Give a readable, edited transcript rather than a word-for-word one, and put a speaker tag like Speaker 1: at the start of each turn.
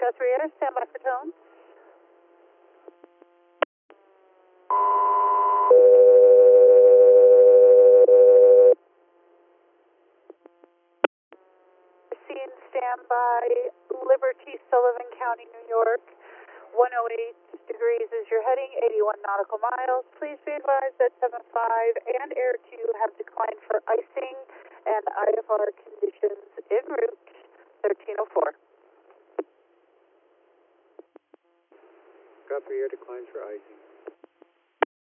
Speaker 1: Guthrie Air, stand by for tone. Scene standby, Liberty, Sullivan County, New York. 108 degrees is your heading, 81 nautical miles. Please be advised that 75 and Air 2 have declined for icing and IFR conditions en route 1304.
Speaker 2: Guthrie Air declines for icing.